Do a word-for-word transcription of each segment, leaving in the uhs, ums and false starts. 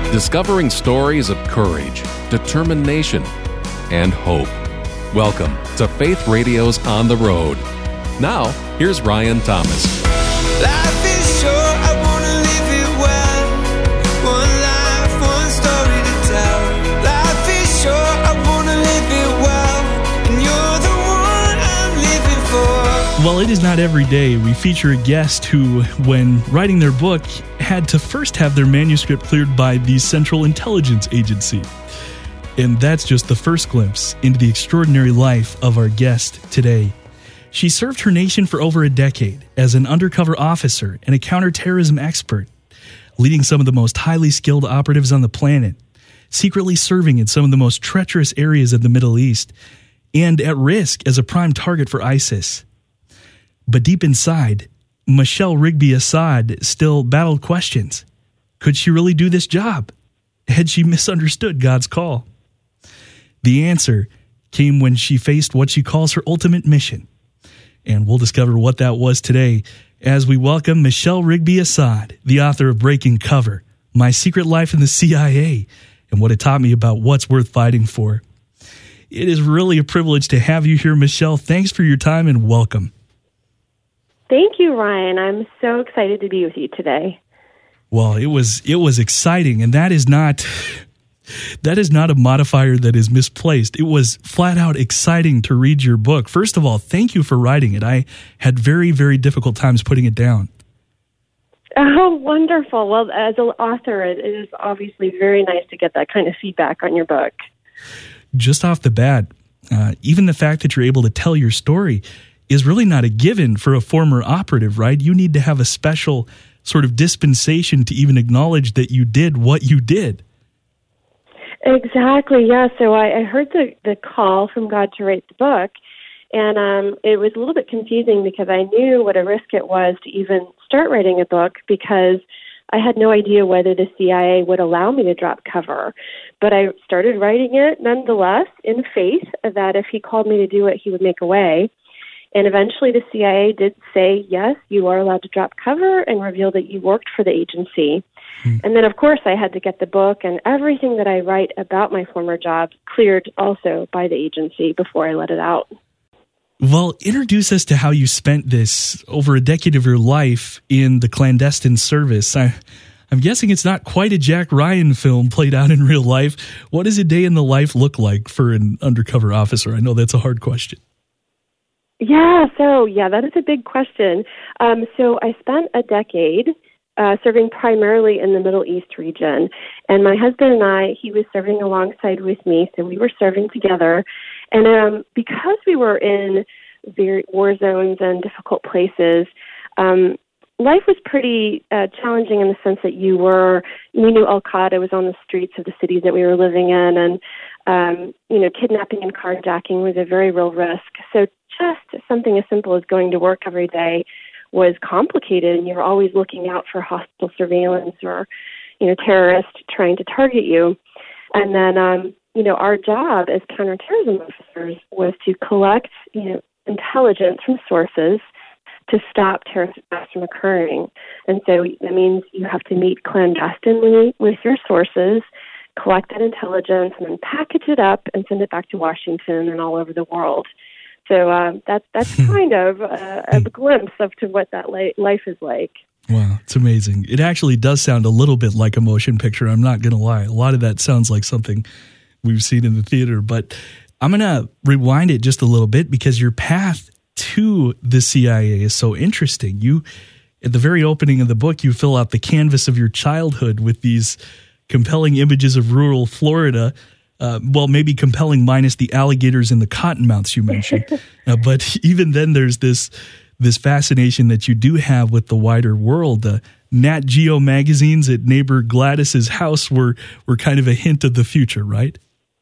discovering stories of courage, determination, and hope. Welcome to Faith Radio's On the Road. Now, here's Ryan Thomas. Life is short, I want to live it well. One life, one story to tell. Life is short, I want to live it well. And you're the one I'm living for. Well, it is not every day we feature a guest who, when writing their book, had to first have their manuscript cleared by the Central Intelligence Agency. And that's just the first glimpse into the extraordinary life of our guest today. She served her nation for over a decade as an undercover officer and a counterterrorism expert, leading some of the most highly skilled operatives on the planet, secretly serving in some of the most treacherous areas of the Middle East, and at risk as a prime target for ISIS. But deep inside, Michelle Rigby Assad still battled questions. Could she really do this job? Had she misunderstood God's call? The answer came when she faced what she calls her ultimate mission. And we'll discover what that was today as we welcome Michelle Rigby Assad, the author of Breaking Cover, My Secret Life in the C I A, and what it taught me about what's worth fighting for. It is really a privilege to have you here, Michelle. Thanks for your time and welcome. Thank you, Ryan. I'm so excited to be with you today. Well, it was it was exciting, and that is not that is not a modifier that is misplaced. It was flat out exciting to read your book. First of all, thank you for writing it. I had very, very difficult times putting it down. Oh, wonderful. Well, as an author, it is obviously very nice to get that kind of feedback on your book. Just off the bat, uh, even the fact that you're able to tell your story is really not a given for a former operative, right? You need to have a special sort of dispensation to even acknowledge that you did what you did. Exactly, yeah. So I, I heard the, the call from God to write the book, and um, it was a little bit confusing because I knew what a risk it was to even start writing a book because I had no idea whether the C I A would allow me to drop cover. But I started writing it nonetheless in faith that if he called me to do it, he would make a way. And eventually the C I A did say, yes, you are allowed to drop cover and reveal that you worked for the agency. Hmm. And then, of course, I had to get the book and everything that I write about my former job cleared also by the agency before I let it out. Well, introduce us to how you spent this over a decade of your life in the clandestine service. I, I'm guessing it's not quite a Jack Ryan film played out in real life. What does a day in the life look like for an undercover officer? I know that's a hard question. Yeah, so, yeah, that is a big question. Um, so I spent a decade uh, serving primarily in the Middle East region. And my husband and I, he was serving alongside with me, so we were serving together. And um, because we were in very war zones and difficult places, um, life was pretty uh, challenging in the sense that you were, we knew Al-Qaeda was on the streets of the cities that we were living in, and, um, you know, kidnapping and carjacking was a very real risk. So just something as simple as going to work every day was complicated, and you were always looking out for hostile surveillance or, you know, terrorists trying to target you. And then, um, you know, our job as counterterrorism officers was to collect, you know, intelligence from sources to stop terrorist attacks from occurring. And so that means you have to meet clandestinely with your sources, collect that intelligence, and then package it up and send it back to Washington and all over the world. So uh, that, that's kind of uh, a glimpse of to what that li- life is like. Wow, it's amazing. It actually does sound a little bit like a motion picture. I'm not going to lie. A lot of that sounds like something we've seen in the theater. But I'm going to rewind it just a little bit because your path to the C I A is so interesting. You, at the very opening of the book, you fill out the canvas of your childhood with these compelling images of rural Florida. Uh, well, maybe compelling minus the alligators and the cottonmouths you mentioned. uh, but even then, there's this this fascination that you do have with the wider world. Uh, Nat Geo magazines at neighbor Gladys's house were, were kind of a hint of the future, right?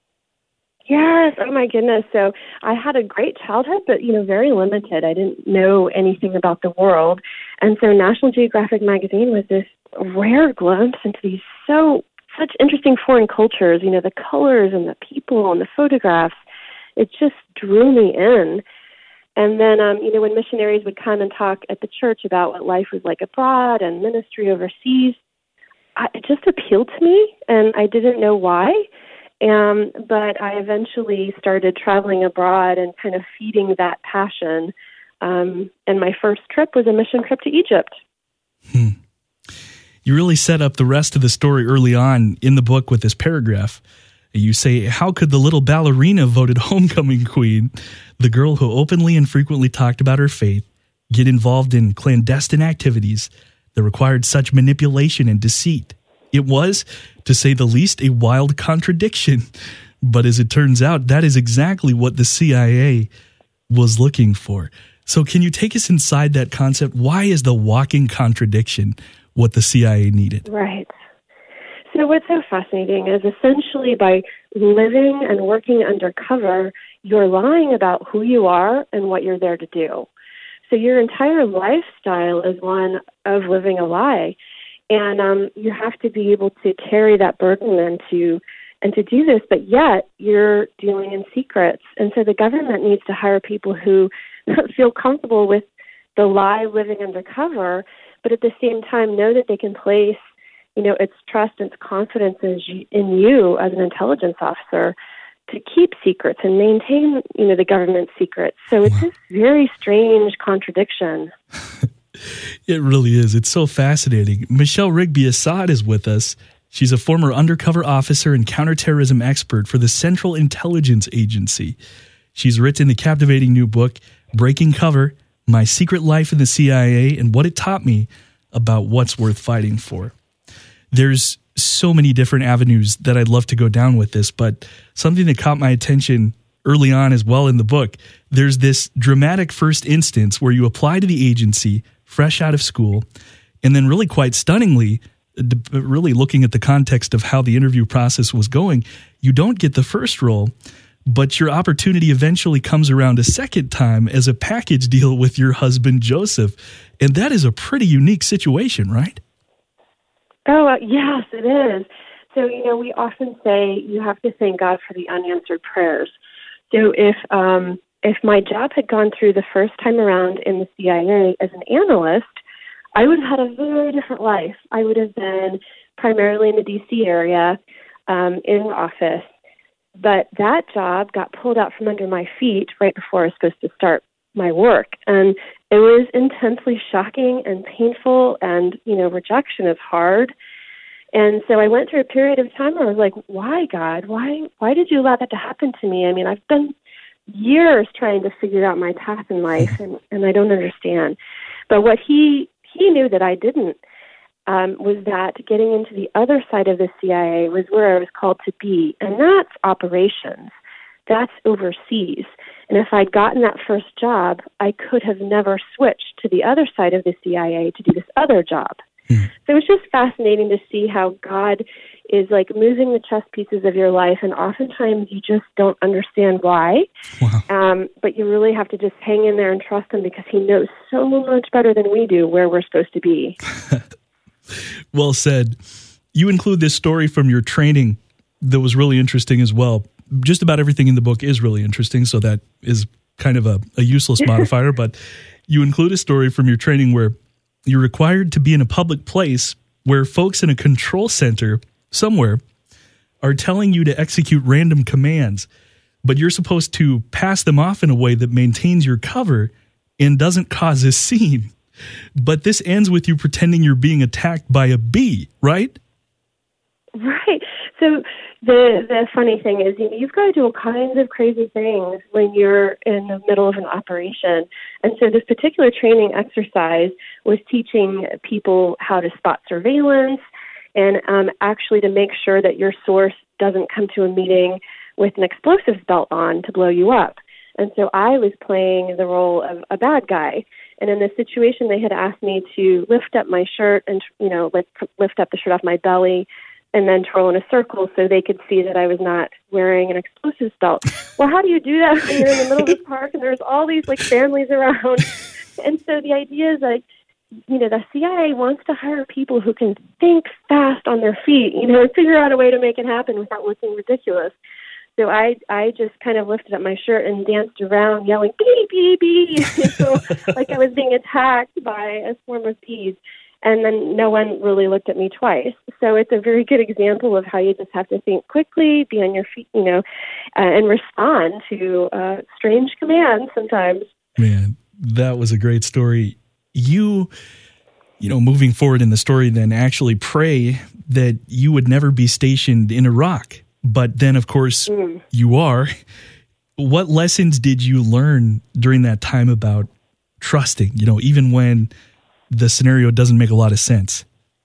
Yes. Oh, my goodness. So I had a great childhood, but, you know, very limited. I didn't know anything about the world. And so National Geographic magazine was this rare glimpse into these so such interesting foreign cultures, you know, the colors and the people and the photographs. It just drew me in. And then, um, you know, when missionaries would come and talk at the church about what life was like abroad and ministry overseas, I, it just appealed to me, and I didn't know why. Um, but I eventually started traveling abroad and kind of feeding that passion. Um, and my first trip was a mission trip to Egypt. Hmm. You really set up the rest of the story early on in the book with this paragraph. You say, how could the little ballerina voted homecoming queen, the girl who openly and frequently talked about her faith, get involved in clandestine activities that required such manipulation and deceit? It was, to say the least, a wild contradiction. But as it turns out, that is exactly what the C I A was looking for. So can you take us inside that concept? Why is the walking contradiction what the C I A needed? Right. So what's so fascinating is essentially by living and working undercover, you're lying about who you are and what you're there to do. So your entire lifestyle is one of living a lie. And um, you have to be able to carry that burden and to and to do this, but yet you're dealing in secrets. And so the government needs to hire people who feel comfortable with the lie living undercover, but at the same time know that they can place, you know, its trust and its confidence in, in you as an intelligence officer to keep secrets and maintain, you know, the government's secrets. So it's this very strange contradiction. It really is. It's so fascinating. Michelle Rigby Assad is with us. She's a former undercover officer and counterterrorism expert for the Central Intelligence Agency. She's written the captivating new book, Breaking Cover, My Secret Life in the C I A and What It Taught Me About What's Worth Fighting For. There's so many different avenues that I'd love to go down with this, but something that caught my attention early on as well in the book, there's this dramatic first instance where you apply to the agency fresh out of school, and then really quite stunningly, really looking at the context of how the interview process was going, you don't get the first role, but your opportunity eventually comes around a second time as a package deal with your husband, Joseph. And that is a pretty unique situation, right? Oh, uh, yes, it is. So, you know, we often say you have to thank God for the unanswered prayers. So if um, if my job had gone through the first time around in the C I A as an analyst, I would have had a very different life. I would have been primarily in the D C area, um, in the office. But that job got pulled out from under my feet right before I was supposed to start my work. And it was intensely shocking and painful, and, you know, rejection is hard. And so I went through a period of time where I was like, why, God? Why why did you allow that to happen to me? I mean, I've been years trying to figure out my path in life, and, and I don't understand. But what he he knew that I didn't um, was that getting into the other side of the C I A was where I was called to be, and that's operations. That's overseas. And if I'd gotten that first job, I could have never switched to the other side of the C I A to do this other job. Mm. So it was just fascinating to see how God is like moving the chess pieces of your life, and oftentimes you just don't understand why. Wow. Um, but you really have to just hang in there and trust him, because he knows so much better than we do where we're supposed to be. Well said. You include this story from your training that was really interesting as well. Just about everything in the book is really interesting, so that is kind of a, a useless modifier. But you include a story from your training where you're required to be in a public place where folks in a control center somewhere are telling you to execute random commands, but you're supposed to pass them off in a way that maintains your cover and doesn't cause a scene. But this ends with you pretending you're being attacked by a bee, right? Right. So the the funny thing is, you know, you've got to do all kinds of crazy things when you're in the middle of an operation. And so this particular training exercise was teaching people how to spot surveillance and um, actually to make sure that your source doesn't come to a meeting with an explosives belt on to blow you up. And so I was playing the role of a bad guy. And in this situation, they had asked me to lift up my shirt and, you know, lift, lift up the shirt off my belly and then twirl in a circle so they could see that I was not wearing an explosives belt. Well, how do you do that when you're in the middle of the park and there's all these, like, families around? And so the idea is, like, you know, the C I A wants to hire people who can think fast on their feet, you know, and figure out a way to make it happen without looking ridiculous. So I I just kind of lifted up my shirt and danced around yelling, bee, bee, bee, you know, like I was being attacked by a swarm of bees. and then no one really looked at me twice. So it's a very good example of how you just have to think quickly, be on your feet, you know, uh, and respond to uh, strange commands sometimes. Man, that was a great story. You, you know, moving forward in the story, then actually pray that you would never be stationed in Iraq. But then, of course, mm. you are. What lessons did you learn during that time about trusting, you know, even when the scenario doesn't make a lot of sense?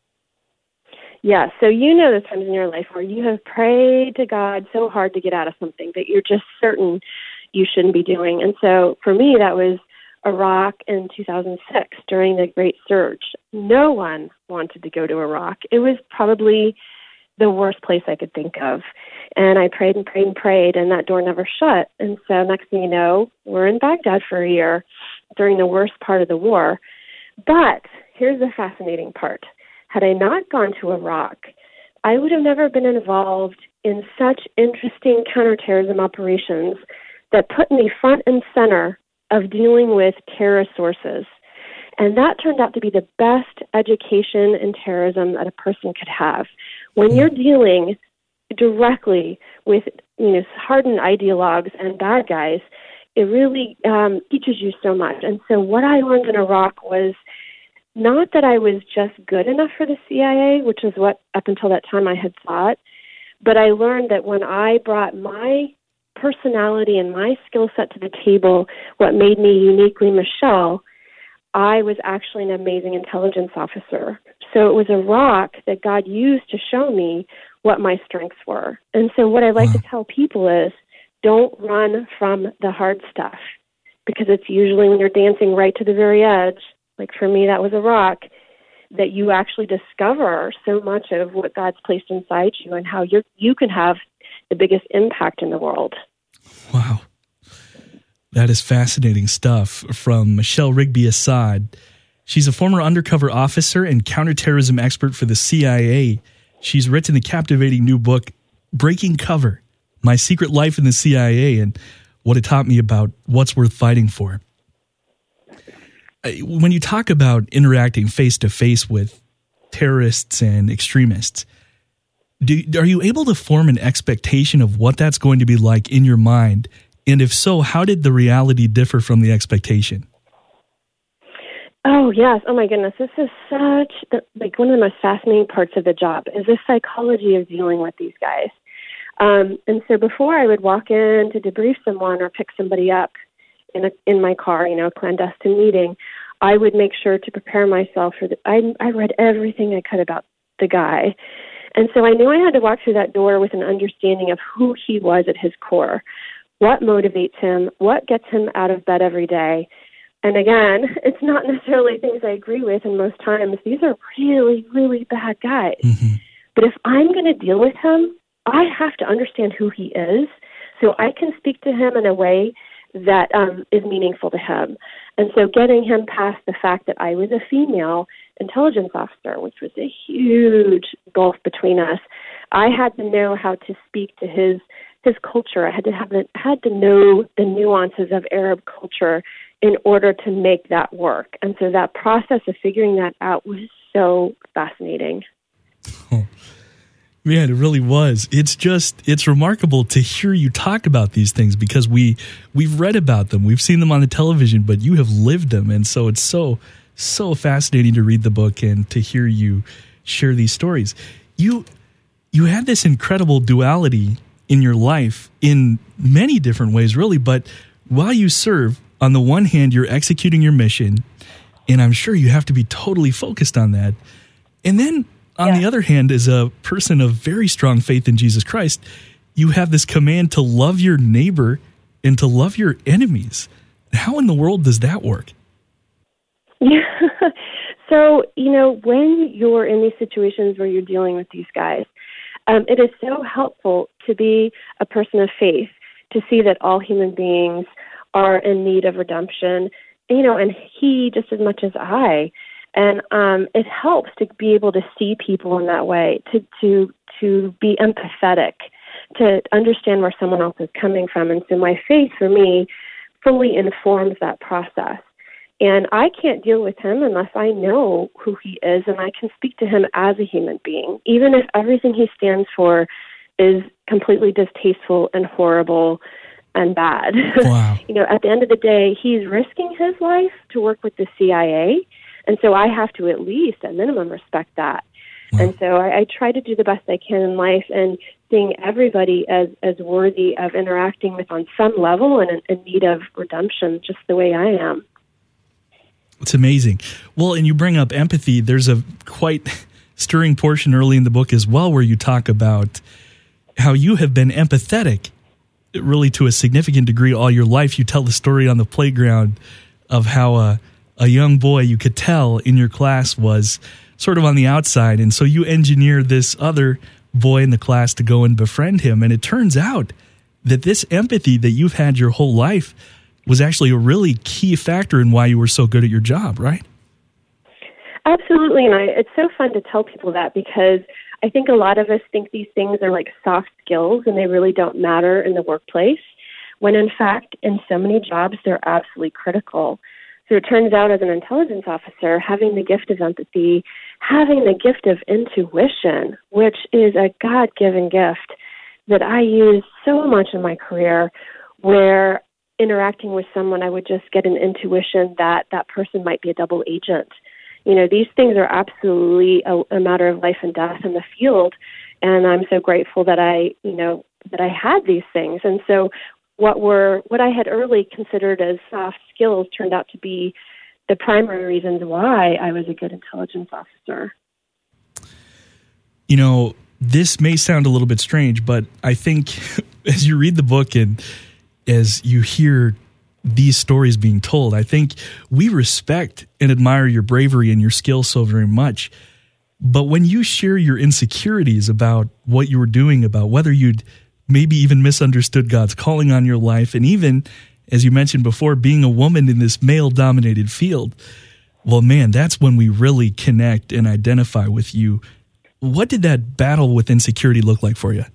Yeah, so you know the times in your life where you have prayed to God so hard to get out of something that you're just certain you shouldn't be doing. And so for me, that was Iraq in two thousand six during the Great Surge. No one wanted to go to Iraq. It was probably the worst place I could think of. And I prayed and prayed and prayed, and that door never shut. And so next thing you know, we're in Baghdad for a year during the worst part of the war. But here's the fascinating part. Had I not gone to Iraq, I would have never been involved in such interesting counterterrorism operations that put me front and center of dealing with terrorist sources. And that turned out to be the best education in terrorism that a person could have. When you're dealing directly with, you know, hardened ideologues and bad guys, it really um, teaches you so much. And so what I learned in Iraq was not that I was just good enough for the C I A, which is what up until that time I had thought, but I learned that when I brought my personality and my skill set to the table, what made me uniquely Michelle, I was actually an amazing intelligence officer. So it was Iraq that God used to show me what my strengths were. And so what I like wow. to tell people is, don't run from the hard stuff, because it's usually when you're dancing right to the very edge, like for me that was Iraq, that you actually discover so much of what God's placed inside you and how you you can have the biggest impact in the world. Wow. That is fascinating stuff from Michelle Rigby Assad. She's a former undercover officer and counterterrorism expert for the C I A. She's written the captivating new book, Breaking Cover, My Secret Life in the C I A and What It Taught Me About What's Worth Fighting For. When you talk about interacting face-to-face with terrorists and extremists, do, are you able to form an expectation of what that's going to be like in your mind? And if so, how did the reality differ from the expectation? Oh, yes. Oh, my goodness. This is such, the, like, one of the most fascinating parts of the job is the psychology of dealing with these guys. Um, and so before I would walk in to debrief someone or pick somebody up in a, in my car, you know, a clandestine meeting, I would make sure to prepare myself for the, I, I read everything I could about the guy. And so I knew I had to walk through that door with an understanding of who he was at his core. What motivates him? What gets him out of bed every day? And again, it's not necessarily things I agree with, and most times these are really, really bad guys. Mm-hmm. But if I'm going to deal with him, I have to understand who he is so I can speak to him in a way that um, is meaningful to him. And so getting him past the fact that I was a female intelligence officer, which was a huge gulf between us, I had to know how to speak to his his culture. I had to have had to know the nuances of Arab culture in order to make that work. And so that process of figuring that out was so fascinating. Oh, man, it really was. It's just, it's remarkable to hear you talk about these things because we, we've read about them. We've seen them on the television, but you have lived them. And so it's so, so fascinating to read the book and to hear you share these stories. You, you had this incredible duality in your life in many different ways, really. But while you serve, on the one hand, you're executing your mission, and I'm sure you have to be totally focused on that. And then on yeah. the other hand, as a person of very strong faith in Jesus Christ, you have this command to love your neighbor and to love your enemies. How in the world does that work? Yeah. So, you know, when you're in these situations where you're dealing with these guys, um, it is so helpful to be a person of faith, to see that all human beings are in need of redemption, you know, and he just as much as I. And um, it helps to be able to see people in that way, to to to be empathetic, to understand where someone else is coming from. And so my faith, for me, fully informs that process. And I can't deal with him unless I know who he is and I can speak to him as a human being, even if everything he stands for is completely distasteful and horrible and bad. Wow. You know, at the end of the day, he's risking his life to work with the C I A, and so I have to at least, at minimum, respect that. Wow. And so I, I try to do the best I can in life and seeing everybody as, as worthy of interacting with on some level and in, in need of redemption, just the way I am. It's amazing. Well, and you bring up empathy. There's a quite stirring portion early in the book as well where you talk about how you have been empathetic really to a significant degree all your life. You tell the story on the playground of how a, a young boy you could tell in your class was sort of on the outside, and so you engineer this other boy in the class to go and befriend him, and it turns out that this empathy that you've had your whole life was actually a really key factor in why you were so good at your job, right? Absolutely, and I, it's so fun to tell people that because I think a lot of us think these things are like soft skills and they really don't matter in the workplace, when in fact, in so many jobs, they're absolutely critical. So it turns out as an intelligence officer, having the gift of empathy, having the gift of intuition, which is a God-given gift that I use so much in my career, where interacting with someone, I would just get an intuition that that person might be a double agent. You know, these things are absolutely a, a matter of life and death in the field, and I'm so grateful that I, you know, that I had these things. And so what were what I had early considered as soft skills turned out to be the primary reasons why I was a good intelligence officer. You know, this may sound a little bit strange, but I think as you read the book and as you hear these stories being told, I think we respect and admire your bravery and your skill so very much. But when you share your insecurities about what you were doing, about whether you'd maybe even misunderstood God's calling on your life, and even, as you mentioned before, being a woman in this male-dominated field, well, man, that's when we really connect and identify with you. What did that battle with insecurity look like for you?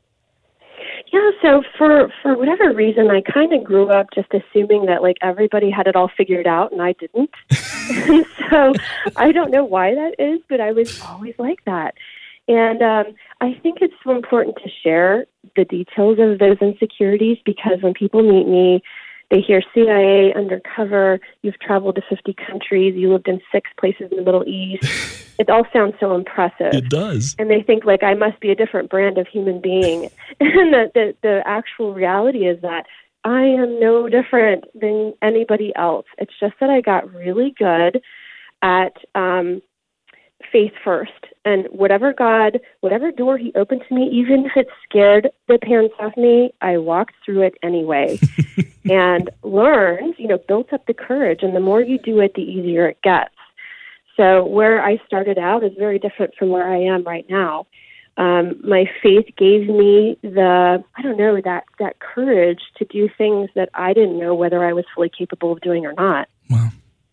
Yeah, so for, for whatever reason, I kind of grew up just assuming that, like, everybody had it all figured out and I didn't. And so I don't know why that is, but I was always like that. And um, I think it's so important to share the details of those insecurities, because when people meet me, they hear C I A, undercover, you've traveled to fifty countries, you lived in six places in the Middle East. It all sounds so impressive. It does. And they think, like, I must be a different brand of human being. And the, the, the actual reality is that I am no different than anybody else. It's just that I got really good at um, faith first. And whatever God, whatever door he opened to me, even if it scared the pants off me, I walked through it anyway and learned, you know, built up the courage. And the more you do it, the easier it gets. So where I started out is very different from where I am right now. Um, my faith gave me the, I don't know, that, that courage to do things that I didn't know whether I was fully capable of doing or not. Wow.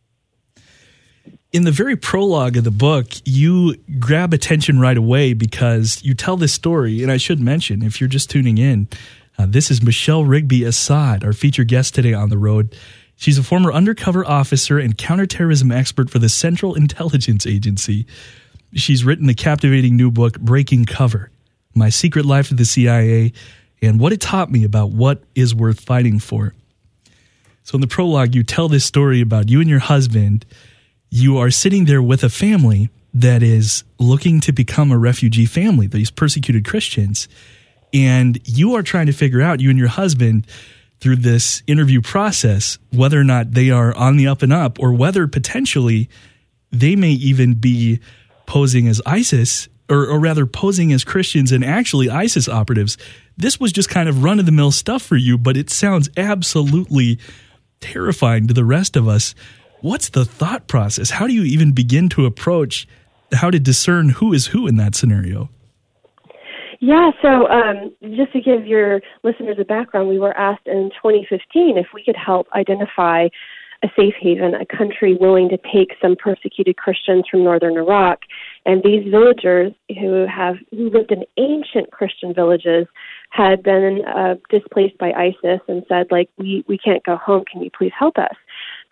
In the very prologue of the book, you grab attention right away because you tell this story, and I should mention, if you're just tuning in, uh, this is Michelle Rigby Assad, our featured guest today on the road. She's a former undercover officer and counterterrorism expert for the Central Intelligence Agency. She's written the captivating new book, Breaking Cover, My Secret Life of the C I A, and what it taught me about what is worth fighting for. So in the prologue, you tell this story about you and your husband. You are sitting there with a family that is looking to become a refugee family, these persecuted Christians. And you are trying to figure out, you and your husband, through this interview process, whether or not they are on the up and up, or whether potentially they may even be posing as ISIS, or, or rather posing as Christians and actually ISIS operatives. This was just kind of run-of-the-mill stuff for you, but it sounds absolutely terrifying to the rest of us. What's the thought process? How do you even begin to approach how to discern who is who in that scenario? Yeah, so um, just to give your listeners a background, we were asked in twenty fifteen if we could help identify a safe haven, a country willing to take some persecuted Christians from northern Iraq. And these villagers who have who lived in ancient Christian villages had been uh, displaced by ISIS and said, like, we, we can't go home. Can you please help us?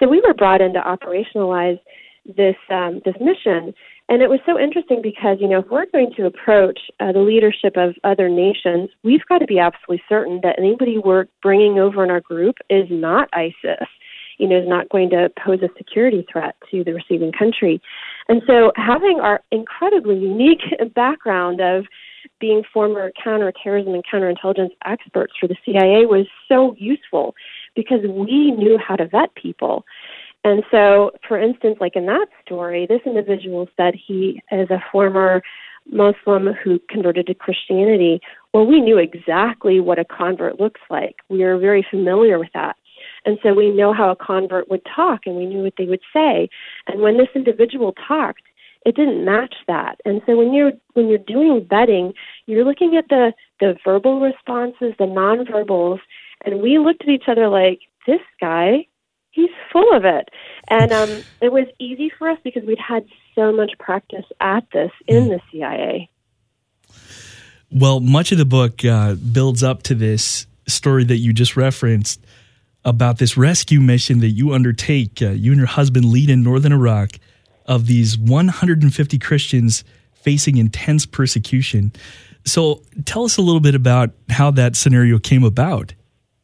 So we were brought in to operationalize this um, this mission. And it was so interesting because, you know, if we're going to approach uh, the leadership of other nations, we've got to be absolutely certain that anybody we're bringing over in our group is not ISIS, you know, is not going to pose a security threat to the receiving country. And so having our incredibly unique background of being former counterterrorism and counterintelligence experts for the C I A was so useful because we knew how to vet people. And so, for instance, like in that story, this individual said he is a former Muslim who converted to Christianity. Well, we knew exactly what a convert looks like. We are very familiar with that. And so we know how a convert would talk, and we knew what they would say. And when this individual talked, it didn't match that. And so when you're when you're doing vetting, you're looking at the, the verbal responses, the nonverbals, and we looked at each other like, this guy, he's full of it. And um, it was easy for us because we'd had so much practice at this in the C I A. Well, much of the book uh, builds up to this story that you just referenced about this rescue mission that you undertake. Uh, you and your husband lead in northern Iraq of these one hundred fifty Christians facing intense persecution. So tell us a little bit about how that scenario came about.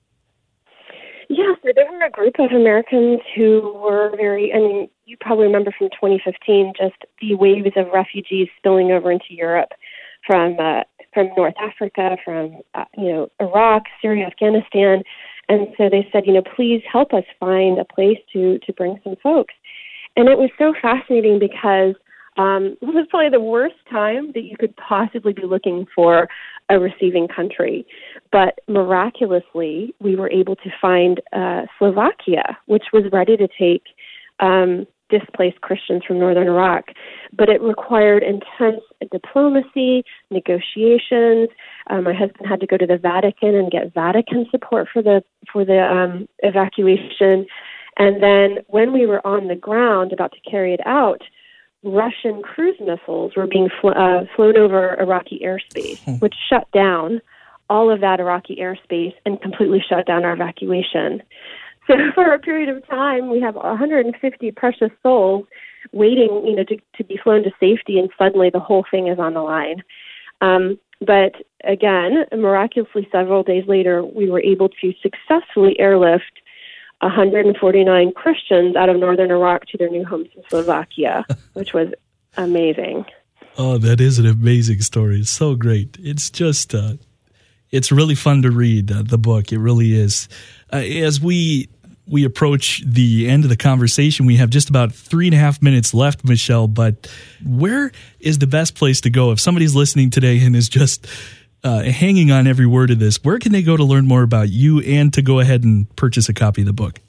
Yeah, so there were a group of Americans who were very, I mean, you probably remember from twenty fifteen, just the waves of refugees spilling over into Europe from uh, from North Africa, from, uh, you know, Iraq, Syria, Afghanistan. And so they said, you know, please help us find a place to, to bring some folks. And it was so fascinating because um, it was probably the worst time that you could possibly be looking for a receiving country. But miraculously, we were able to find uh, Slovakia, which was ready to take um, displaced Christians from northern Iraq. But it required intense diplomacy, negotiations. Um, my husband had to go to the Vatican and get Vatican support for the for the um, evacuation. And then when we were on the ground about to carry it out, Russian cruise missiles were being fl- uh, flown over Iraqi airspace, which shut down all of that Iraqi airspace and completely shut down our evacuation. So for a period of time, we have one hundred fifty precious souls waiting, you know, to, to be flown to safety, and suddenly the whole thing is on the line. Um, but again, miraculously, several days later, we were able to successfully airlift one hundred forty-nine Christians out of northern Iraq to their new homes in Slovakia, which was amazing. Oh, that is an amazing story. It's so great. It's just, uh, it's really fun to read, uh, the book. It really is. Uh, as we we approach the end of the conversation, we have just about three and a half minutes left, Michelle, but where is the best place to go? If somebody's listening today and is just uh, hanging on every word of this, where can they go to learn more about you and to go ahead and purchase a copy of the book?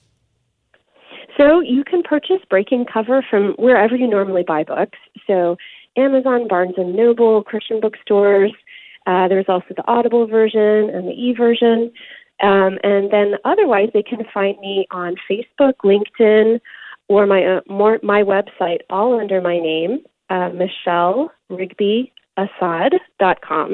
So you can purchase Breaking Cover from wherever you normally buy books. So Amazon, Barnes and Noble, Christian bookstores. Uh, there's also the Audible version and the e-version. Um, and then otherwise, they can find me on Facebook, LinkedIn, or my uh, more, my website, all under my name, uh, Michelle Rigby Assad dot com.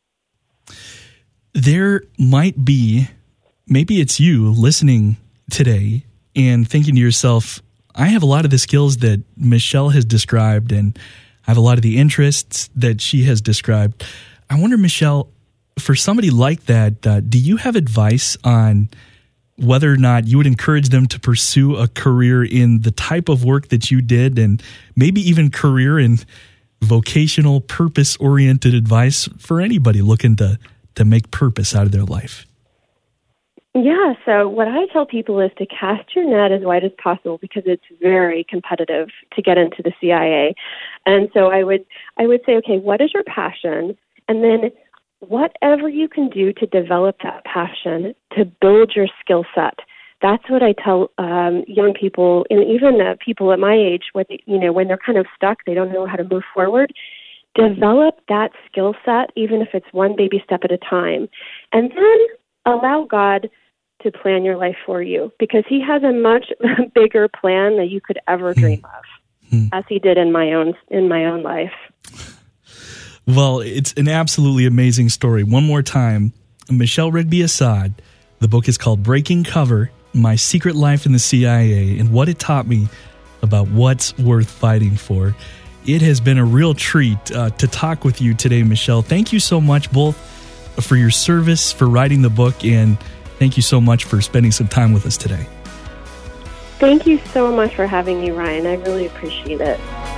There might be, maybe it's you listening today and thinking to yourself, I have a lot of the skills that Michelle has described, and I have a lot of the interests that she has described. I wonder, Michelle, for somebody like that, uh, do you have advice on whether or not you would encourage them to pursue a career in the type of work that you did, and maybe even career in vocational, purpose-oriented advice for anybody looking to, to make purpose out of their life? Yeah, so what I tell people is to cast your net as wide as possible because it's very competitive to get into the C I A. And so I would I would say, okay, what is your passion? And then whatever you can do to develop that passion, to build your skill set. That's what I tell um, young people, and even uh, people at my age, when they, you know, when they're kind of stuck, they don't know how to move forward. Develop that skill set, even if it's one baby step at a time, and then allow God to plan your life for you, because He has a much bigger plan than you could ever dream of, hmm. as He did in my own in my own life. Well, it's an absolutely amazing story. One more time, Michelle Rigby Assad. The book is called Breaking Cover, my secret life in the C I A and what it taught me about what's worth fighting for. It has been a real treat uh, to talk with you today, Michelle. Thank you so much, both for your service, for writing the book, and thank you so much for spending some time with us today. Thank you so much for having me, Ryan. I really appreciate it.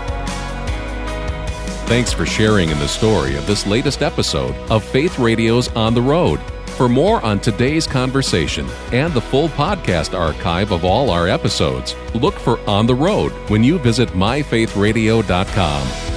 Thanks for sharing in the story of this latest episode of Faith Radio's On the Road. For more on today's conversation and the full podcast archive of all our episodes, look for On the Road when you visit my faith radio dot com.